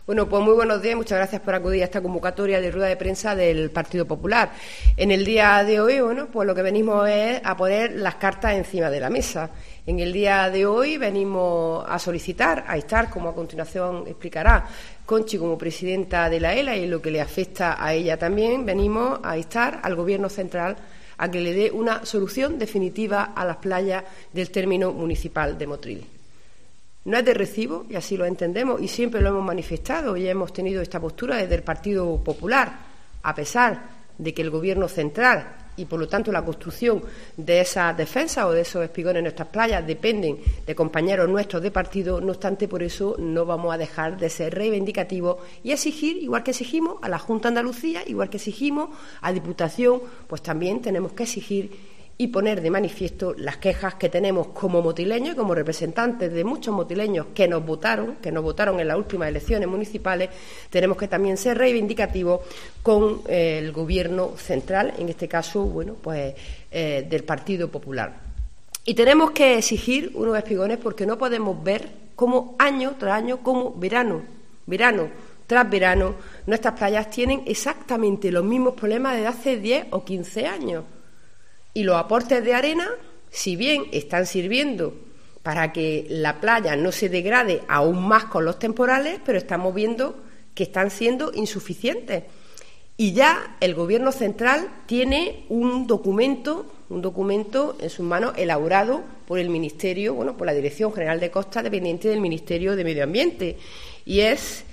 Bueno, pues muy buenos días, muchas gracias por acudir a esta convocatoria de rueda de prensa del Partido Popular. En el día de hoy, pues lo que venimos es a poner las cartas encima de la mesa. En el día de hoy venimos a solicitar, a instar, como a continuación explicará Conchi como presidenta de la ELA y lo que le afecta a ella también, venimos a instar al Gobierno central a que le dé una solución definitiva a las playas del término municipal de Motril. No es de recibo, y así lo entendemos, y siempre lo hemos manifestado y hemos tenido esta postura desde el Partido Popular, a pesar de que el Gobierno central y, por lo tanto, la construcción de esas defensas o de esos espigones en nuestras playas dependen de compañeros nuestros de partido. No obstante, por eso no vamos a dejar de ser reivindicativos y exigir, igual que exigimos a la Junta de Andalucía, igual que exigimos a Diputación, pues también tenemos que exigir y poner de manifiesto las quejas que tenemos como motileños y como representantes de muchos motileños que nos votaron en las últimas elecciones municipales. Tenemos que también ser reivindicativos con el Gobierno central, en este caso, del Partido Popular. Y tenemos que exigir unos espigones porque no podemos ver cómo año tras año, como verano tras verano, nuestras playas tienen exactamente los mismos problemas desde hace 10 o 15 años. Y los aportes de arena, si bien están sirviendo para que la playa no se degrade aún más con los temporales, pero estamos viendo que están siendo insuficientes. Y ya el Gobierno central tiene un documento en sus manos elaborado por el Ministerio, por la Dirección General de Costas, dependiente del Ministerio de Medio Ambiente, y es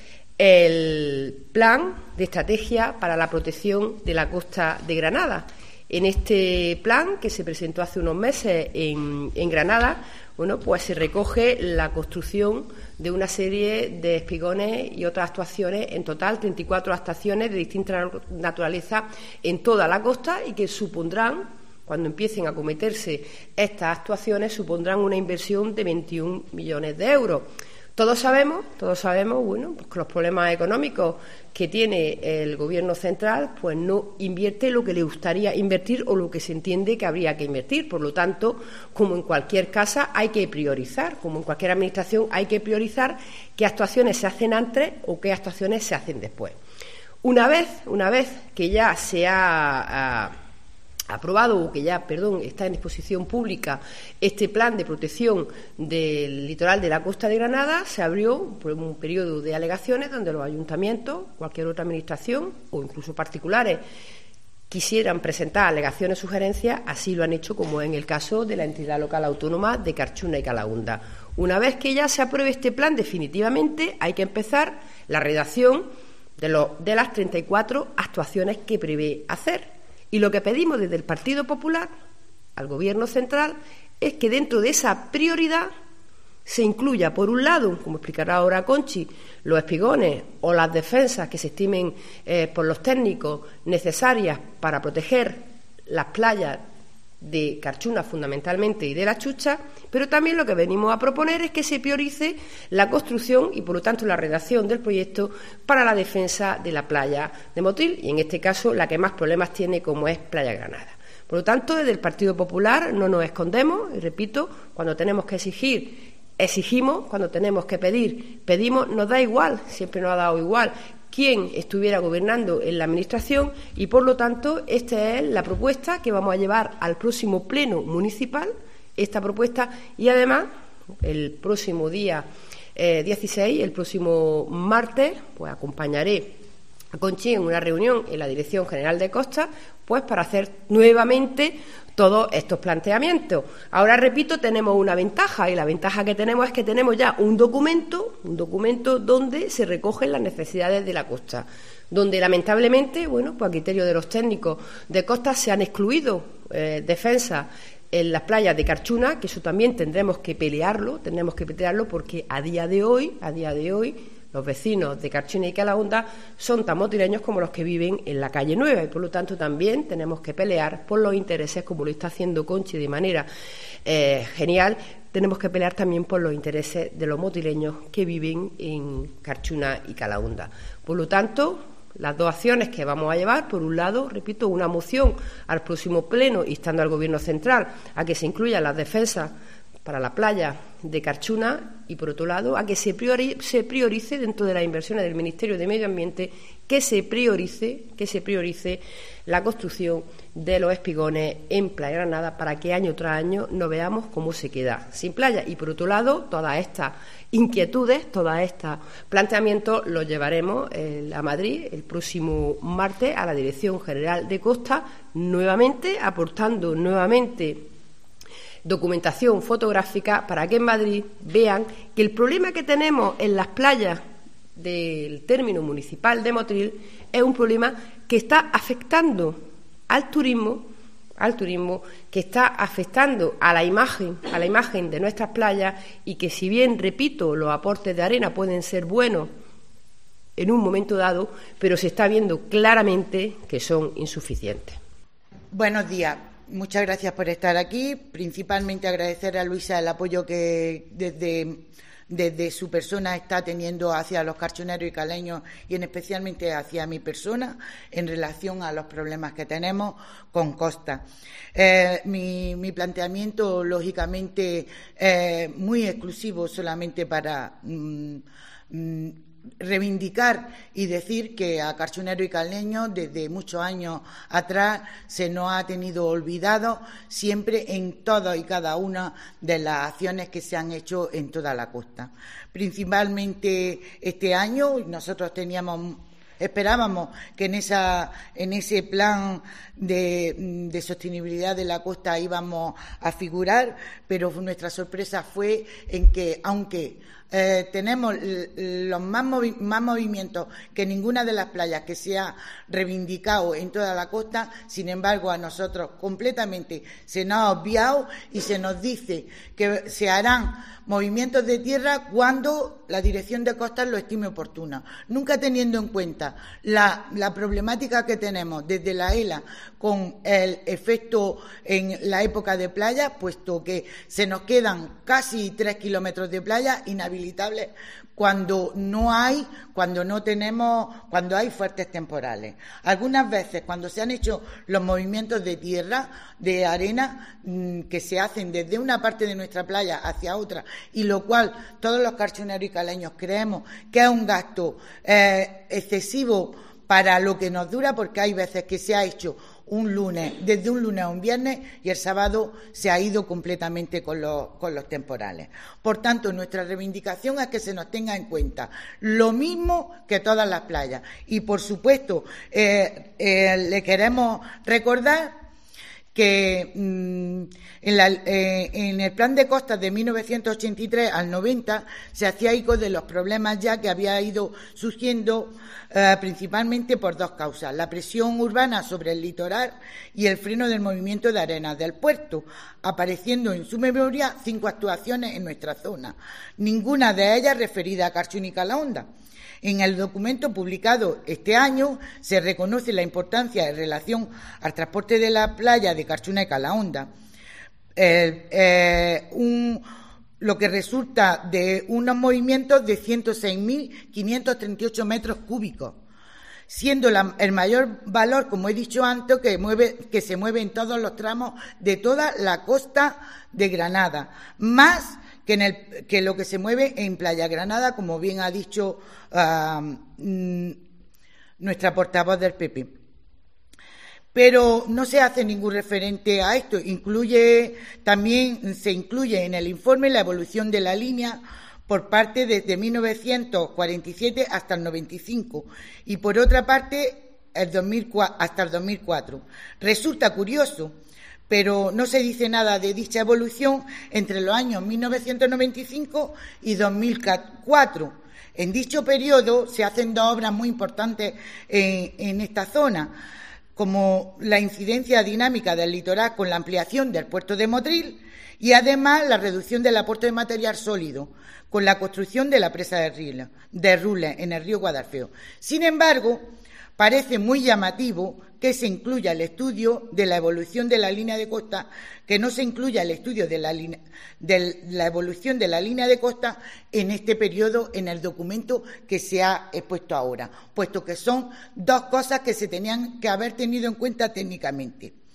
el Plan de Estrategia para la Protección de la Costa de Granada. En este plan, que se presentó hace unos meses en Granada, pues se recoge la construcción de una serie de espigones y otras actuaciones, en total 34 actuaciones de distinta naturaleza en toda la costa y que supondrán, cuando empiecen a acometerse estas actuaciones, supondrán una inversión de 21 millones de euros. Todos sabemos, que los problemas económicos que tiene el Gobierno central, pues no invierte lo que le gustaría invertir o lo que se entiende que habría que invertir. Por lo tanto, como en cualquier casa, hay que priorizar, como en cualquier administración, hay que priorizar qué actuaciones se hacen antes o qué actuaciones se hacen después. Una vez que ya se ha aprobado o que ya, está en exposición pública este plan de protección del litoral de la costa de Granada, se abrió un periodo de alegaciones donde los ayuntamientos, cualquier otra administración o incluso particulares quisieran presentar alegaciones, sugerencias, así lo han hecho, como en el caso de la entidad local autónoma de Carchuna y Calahunda. Una vez que ya se apruebe este plan definitivamente, hay que empezar la redacción de las 34 actuaciones que prevé hacer. Y lo que pedimos desde el Partido Popular al Gobierno central es que dentro de esa prioridad se incluya, por un lado, como explicará ahora Conchi, los espigones o las defensas que se estimen por los técnicos necesarias para proteger las playas de Carchuna fundamentalmente y de La Chucha, pero también lo que venimos a proponer es que se priorice la construcción y, por lo tanto, la redacción del proyecto para la defensa de la playa de Motril y, en este caso, la que más problemas tiene, como es Playa Granada. Por lo tanto, desde el Partido Popular no nos escondemos y, repito, cuando tenemos que exigir, exigimos, cuando tenemos que pedir, pedimos, nos da igual, siempre nos ha dado igual quién estuviera gobernando en la Administración y, por lo tanto, esta es la propuesta que vamos a llevar al próximo Pleno Municipal, esta propuesta, y además el próximo día 16, el próximo martes, pues acompañaré a Conchi en una reunión en la Dirección General de Costas, pues para hacer nuevamente todos estos planteamientos. Ahora, repito, tenemos una ventaja, y la ventaja que tenemos es que tenemos ya un documento donde se recogen las necesidades de la costa, donde lamentablemente, pues a criterio de los técnicos de costas se han excluido defensas en las playas de Carchuna, que eso también tendremos que pelearlo porque a día de hoy los vecinos de Carchuna y Calahunda son tan motileños como los que viven en la calle Nueva y, por lo tanto, también tenemos que pelear por los intereses, como lo está haciendo Conchi de manera genial. Tenemos que pelear también por los intereses de los motileños que viven en Carchuna y Calahunda. Por lo tanto, las dos acciones que vamos a llevar, por un lado, repito, una moción al próximo Pleno instando al Gobierno central a que se incluyan las defensas para la playa de Carchuna y, por otro lado, a que se priorice dentro de las inversiones del Ministerio de Medio Ambiente, que se priorice la construcción de los espigones en Playa Granada para que año tras año no veamos cómo se queda sin playa. Y, por otro lado, todas estas inquietudes, todos estos planteamientos los llevaremos a Madrid el próximo martes a la Dirección General de Costa, nuevamente aportando documentación fotográfica para que en Madrid vean que el problema que tenemos en las playas del término municipal de Motril es un problema que está afectando al turismo, que está afectando a la imagen de nuestras playas, y que, si bien, repito, los aportes de arena pueden ser buenos en un momento dado, pero se está viendo claramente que son insuficientes. Buenos días. Muchas gracias por estar aquí. Principalmente agradecer a Luisa el apoyo que desde su persona está teniendo hacia los carchoneros y caleños, y especialmente hacia mi persona, en relación a los problemas que tenemos con Costa. Mi planteamiento, lógicamente, muy exclusivo solamente para reivindicar y decir que a carchoneros y caleños desde muchos años atrás se nos ha tenido olvidado siempre en todas y cada una de las acciones que se han hecho en toda la costa. Principalmente este año nosotros esperábamos que en ese plan de sostenibilidad de la costa íbamos a figurar, pero nuestra sorpresa fue en que, aunque tenemos los más movimientos que ninguna de las playas que se ha reivindicado en toda la costa, sin embargo a nosotros completamente se nos ha obviado y se nos dice que se harán movimientos de tierra cuando la Dirección de Costas lo estime oportuno, nunca teniendo en cuenta la problemática que tenemos desde la ELA con el efecto en la época de playa, puesto que se nos quedan casi 3 kilómetros de playa inhabilitables cuando hay fuertes temporales. Algunas veces, cuando se han hecho los movimientos de tierra, de arena, que se hacen desde una parte de nuestra playa hacia otra, y lo cual todos los carchoneros y caleños creemos que es un gasto excesivo para lo que nos dura, porque hay veces que se ha hecho desde un lunes a un viernes, y el sábado se ha ido completamente con los temporales. Por tanto, nuestra reivindicación es que se nos tenga en cuenta lo mismo que todas las playas. Y, por supuesto, le queremos recordar que en el plan de costas de 1983 al 90 se hacía eco de los problemas ya que había ido surgiendo principalmente por dos causas: la presión urbana sobre el litoral y el freno del movimiento de arenas del puerto, apareciendo en su memoria 5 actuaciones en nuestra zona, ninguna de ellas referida a Carchuna y Calahonda. En el documento publicado este año se reconoce la importancia en relación al transporte de la playa de Carchuna y Calahonda, lo que resulta de unos movimientos de 106.538 metros cúbicos, siendo el mayor valor, como he dicho antes, que se mueve en todos los tramos de toda la costa de Granada, más que lo que se mueve en Playa Granada, como bien ha dicho nuestra portavoz del PP. Pero no se hace ningún referente a esto. También se incluye en el informe la evolución de la línea por parte desde 1947 hasta el 95 y, por otra parte, hasta el 2004. Resulta curioso, pero no se dice nada de dicha evolución entre los años 1995 y 2004. En dicho periodo se hacen 2 obras muy importantes en esta zona, como la incidencia dinámica del litoral con la ampliación del puerto de Motril y, además, la reducción del aporte de material sólido con la construcción de la presa de Rules en el río Guadalfeo. Sin embargo, parece muy llamativo que se incluya el estudio de la evolución de la línea de costa, que no se incluya el estudio de la evolución de la línea de costa en este periodo en el documento que se ha expuesto ahora, puesto que son 2 cosas que se tenían que haber tenido en cuenta técnicamente.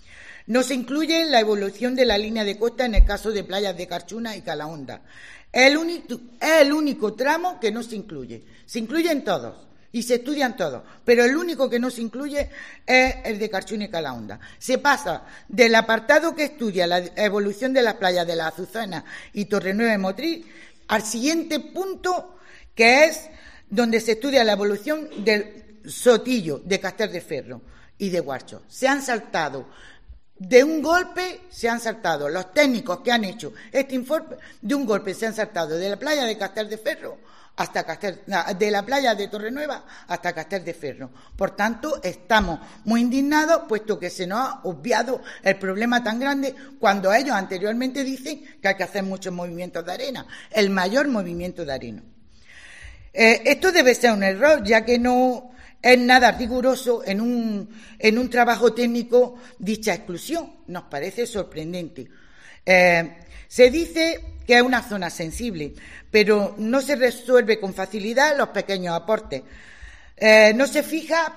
No se incluye la evolución de la línea de costa en el caso de playas de Carchuna y Calahonda. Es el único tramo que no se incluye. Se incluyen todos y se estudian todos, pero el único que no se incluye es el de Carchuna y Calahonda. Se pasa del apartado que estudia la evolución de las playas de la Azucena y Torrenueva y Motril al siguiente punto, que es donde se estudia la evolución del Sotillo, de Casterdeferro y de Guarcho. Se han saltado. De un golpe se han saltado los técnicos que han hecho este informe, de un golpe se han saltado de la playa de Casterdeferro hasta de la playa de Torrenueva hasta Casterdeferro. Por tanto, estamos muy indignados, puesto que se nos ha obviado el problema tan grande, cuando ellos anteriormente dicen que hay que hacer muchos movimientos de arena, el mayor movimiento de arena. Esto debe ser un error, ya que no es nada riguroso en un trabajo técnico dicha exclusión. Nos parece sorprendente. Se dice que es una zona sensible, pero no se resuelve con facilidad los pequeños aportes. No se fija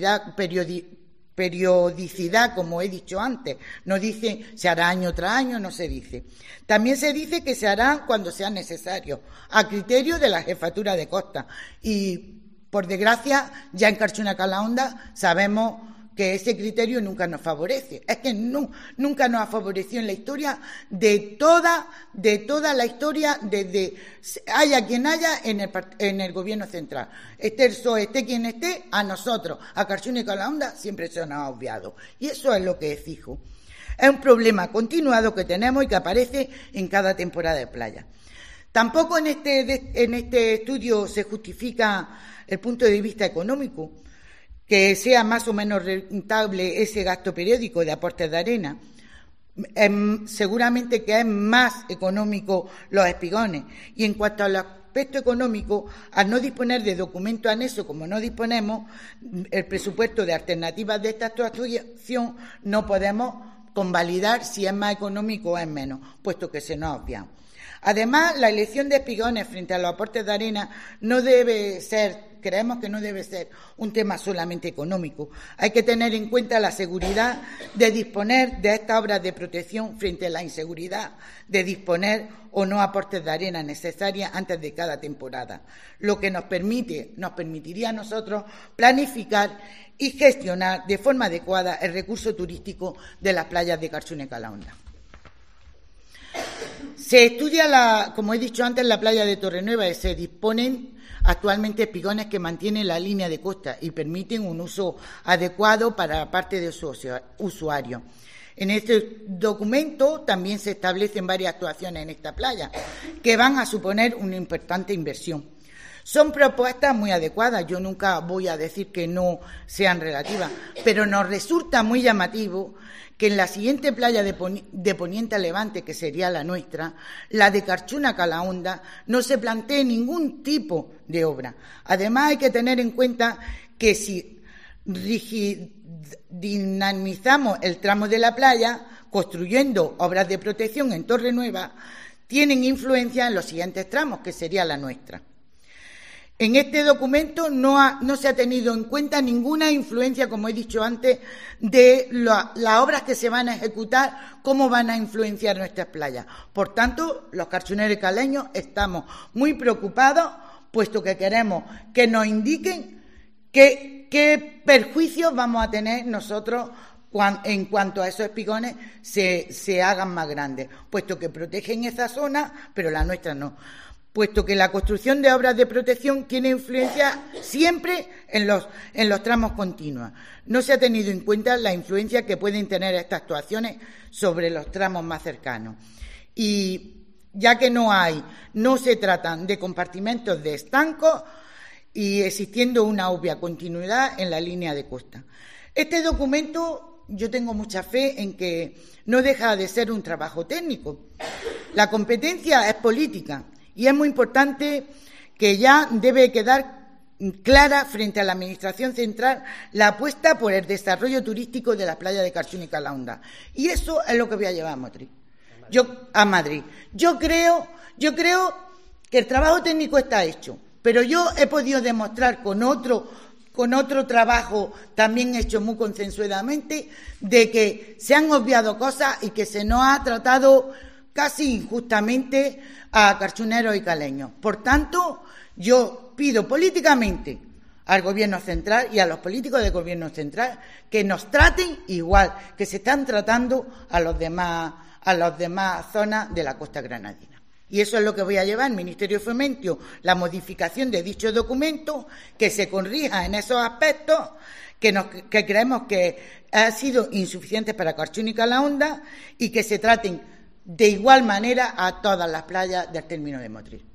periodicidad, como he dicho antes. No dice se hará año tras año, no se dice. También se dice que se hará cuando sea necesario, a criterio de la jefatura de costa. Y, por desgracia, ya en Carchuna Calahonda sabemos que ese criterio nunca nos favorece. Es que nunca nos ha favorecido en la historia de toda la historia, desde haya quien haya en el gobierno central. Esté el PSOE, esté quien esté, a nosotros, a Carchuna y Calahonda, siempre se nos ha obviado. Y eso es lo que es fijo. Es un problema continuado que tenemos y que aparece en cada temporada de playa. Tampoco en este estudio se justifica el punto de vista económico, que sea más o menos rentable ese gasto periódico de aportes de arena. Seguramente que es más económico los espigones. Y en cuanto al aspecto económico, al no disponer de documento anexo, como no disponemos el presupuesto de alternativas de esta actuación, no podemos convalidar si es más económico o es menos, puesto que se nos ha obviado. Además, la elección de espigones frente a los aportes de arena creemos que no debe ser un tema solamente económico. Hay que tener en cuenta la seguridad de disponer de estas obras de protección frente a la inseguridad de disponer o no aportes de arena necesarias antes de cada temporada, lo que nos permitiría a nosotros planificar y gestionar de forma adecuada el recurso turístico de las playas de Carchuna y Calahonda. Se estudia, como he dicho antes, la playa de Torrenueva y se disponen actualmente espigones que mantienen la línea de costa y permiten un uso adecuado para parte de su usuario. En este documento también se establecen varias actuaciones en esta playa que van a suponer una importante inversión. Son propuestas muy adecuadas, yo nunca voy a decir que no sean relativas, pero nos resulta muy llamativo que en la siguiente playa de Poniente a Levante, que sería la nuestra, la de Carchuna Calahonda, no se plantee ningún tipo de obra. Además, hay que tener en cuenta que si dinamizamos el tramo de la playa, construyendo obras de protección en Torrenueva, tienen influencia en los siguientes tramos, que sería la nuestra. En este documento no se ha tenido en cuenta ninguna influencia, como he dicho antes, de las obras que se van a ejecutar, cómo van a influenciar nuestras playas. Por tanto, los carchuneros y caleños estamos muy preocupados, puesto que queremos que nos indiquen qué perjuicios vamos a tener nosotros en cuanto a esos espigones se hagan más grandes, puesto que protegen esa zona, pero la nuestra no. Puesto que la construcción de obras de protección tiene influencia siempre en los tramos continuos. No se ha tenido en cuenta la influencia que pueden tener estas actuaciones sobre los tramos más cercanos. Y ya que no se tratan de compartimentos de estancos y existiendo una obvia continuidad en la línea de costa. Este documento, yo tengo mucha fe en que no deja de ser un trabajo técnico. La competencia es política. Y es muy importante que ya debe quedar clara frente a la Administración central la apuesta por el desarrollo turístico de la playa de Carchuna y Calahonda. Y eso es lo que voy a llevar a Madrid. Yo creo que el trabajo técnico está hecho, pero yo he podido demostrar con otro con otro trabajo también hecho muy consensuadamente, de que se han obviado cosas y que se nos ha tratado casi injustamente a carchuneros y caleños. Por tanto, yo pido políticamente al Gobierno central y a los políticos del Gobierno central que nos traten igual que se están tratando a las demás zonas de la costa granadina. Y eso es lo que voy a llevar al Ministerio de Fomento, la modificación de dicho documento, que se corrija en esos aspectos que creemos que han sido insuficientes para Carchún y Calahonda y que se traten de igual manera a todas las playas del término de Motril.